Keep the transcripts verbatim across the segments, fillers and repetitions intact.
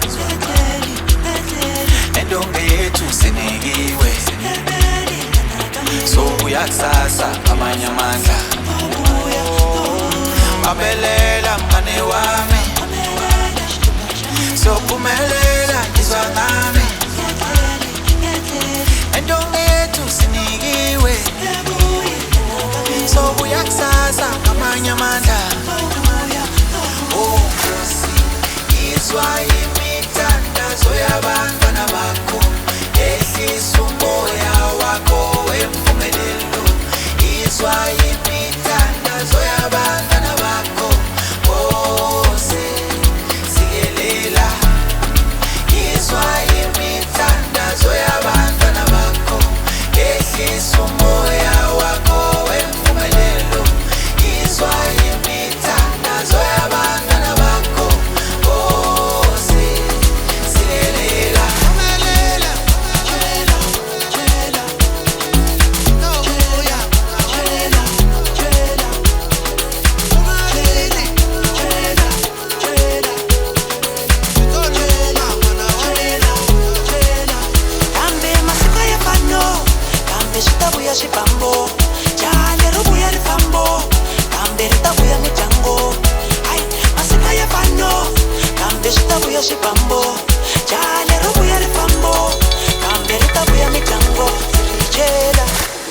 entombi yethu sinikiwe, sobuya kusasa ngamanye amandla. Mabelela mngane wami, sophumelela izwa ngami, entombi yethu sinikiwe, sobuya kusasa ngamanye amandla. Oh Nkosi, izwa imithandazo yabantwana bakho, ehlisa umoya wakho wempumelelo. Izwa imithandazo yabantwana bakho, Nkosi sikelela. Izwa imithandazo yabantwana bakho, ehlisa umoya wakho wempumelelo. Izwa imithandazo yabantwana bakho, Nkosi sikelela. Shipambo, jale rubuya rifambo, kambe ritabuya mijango. Ay, masika ya fano, kambe shitabuya shipambo, jale rubuya rifambo, kambe ritabuya mijango. Chela.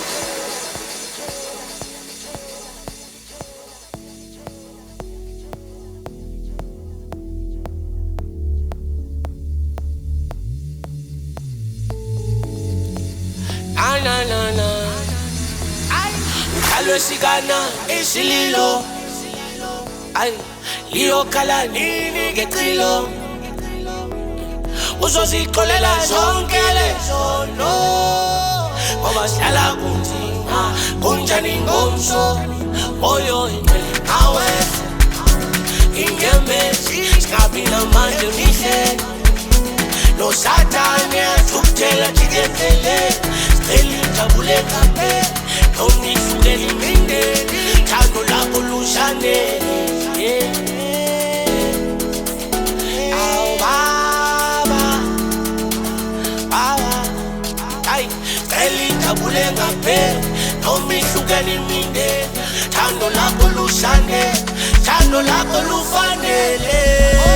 Na na na na. Alwesigana isililo, ay liyo kala nini ngecilo, uzozixolela zonke lezono, ngoba sihlala kunzima kunjani ngomso. Moyo ingcwele nawe inyembezi, singabi namandla mihle, no Satani athukuthela jikefele. Sicela ijabule kape, nonifundele imindeni, thando lakho lushanele. Awu baba, baba, ay, sicela ijabule kape, nonifundele imindeni, thando lakho lushanele, thando lakho lufanele.